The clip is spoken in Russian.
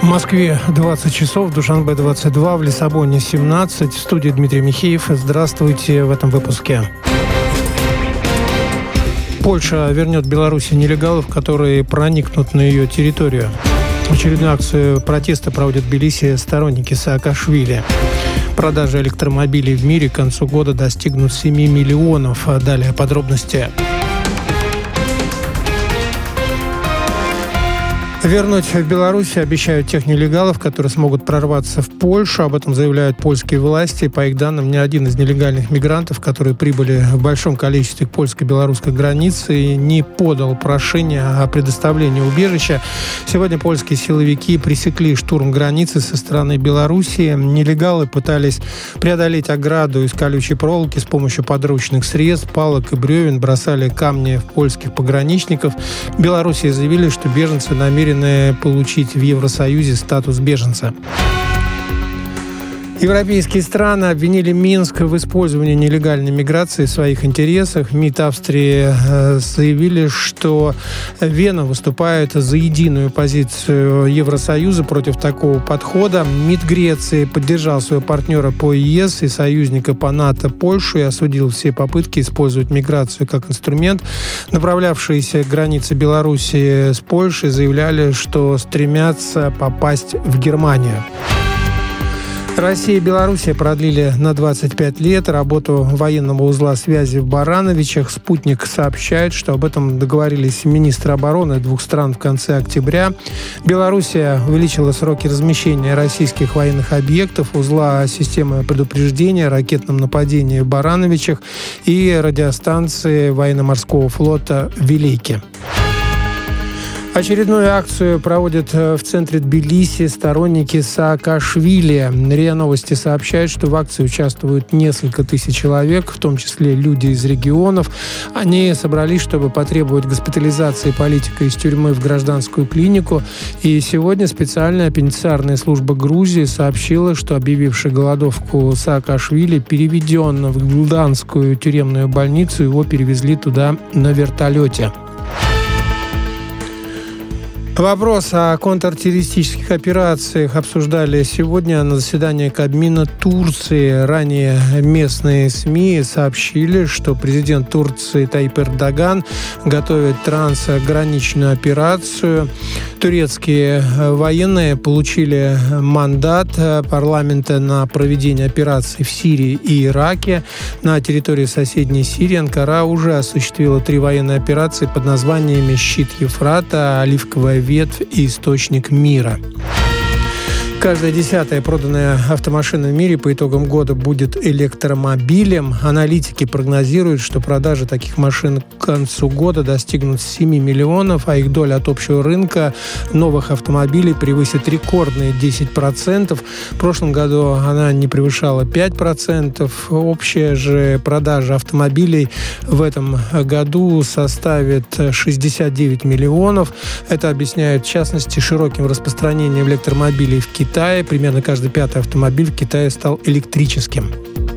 Москве 20 часов, в Душанбе 22, в Лиссабоне 17. В студии Дмитрий Михеев. Здравствуйте в этом выпуске. Польша вернет Беларуси нелегалов, которые проникнут на ее территорию. Очередную акцию протеста проводят в Тбилиси сторонники Саакашвили. Продажи электромобилей в мире к концу года достигнут 7 миллионов. Далее подробности. Вернуть в Беларусь обещают тех нелегалов, которые смогут прорваться в Польшу. Об этом заявляют польские власти. По их данным, ни один из нелегальных мигрантов, которые прибыли в большом количестве к польско-белорусской границе, не подал прошение о предоставлении убежища. Сегодня польские силовики пресекли штурм границы со стороны Белоруссии. Нелегалы пытались преодолеть ограду из колючей проволоки с помощью подручных средств, палок и бревен, бросали камни в польских пограничников. В Беларуси заявили, что беженцы намерены получить в Евросоюзе статус беженца. Европейские страны обвинили Минск в использовании нелегальной миграции в своих интересах. МИД Австрии заявили, что Вена выступает за единую позицию Евросоюза против такого подхода. МИД Греции поддержал своего партнера по ЕС и союзника по НАТО Польшу и осудил все попытки использовать миграцию как инструмент. Направлявшиеся к границе Беларуси с Польшей заявляли, что стремятся попасть в Германию. Россия и Белоруссия продлили на 25 лет работу военного узла связи в Барановичах. «Спутник» сообщает, что об этом договорились министры обороны двух стран в конце октября. Белоруссия увеличила сроки размещения российских военных объектов, узла системы предупреждения о ракетном нападении в Барановичах и радиостанции военно-морского флота «Велики». Очередную акцию проводят в центре Тбилиси сторонники Саакашвили. РИА Новости сообщают, что в акции участвуют несколько тысяч человек, в том числе люди из регионов. Они собрались, чтобы потребовать госпитализации политика из тюрьмы в гражданскую клинику. И сегодня специальная пенитенциарная служба Грузии сообщила, что объявивший голодовку Саакашвили переведен в Гданскую тюремную больницу. Его перевезли туда на вертолете. Вопрос о контртеррористических операциях обсуждали сегодня на заседании Кабмина Турции. Ранее местные СМИ сообщили, что президент Турции Таyyip Эрдоган готовит трансграничную операцию. Турецкие военные получили мандат парламента на проведение операций в Сирии и Ираке. На территории соседней Сирии Анкара уже осуществила 3 военные операции под названиями «Щит Евфрата», «Оливковая ветвь» и «Источник мира». Каждая 10-я проданная автомашина в мире по итогам года будет электромобилем. Аналитики прогнозируют, что продажи таких машин к концу года достигнут 7 миллионов, а их доля от общего рынка новых автомобилей превысит рекордные 10%. В прошлом году она не превышала 5%. Общая же продажа автомобилей в этом году составит 69 миллионов. Это объясняют, в частности, широким распространением электромобилей в Китае. Примерно каждый 5-й автомобиль в Китае стал электрическим.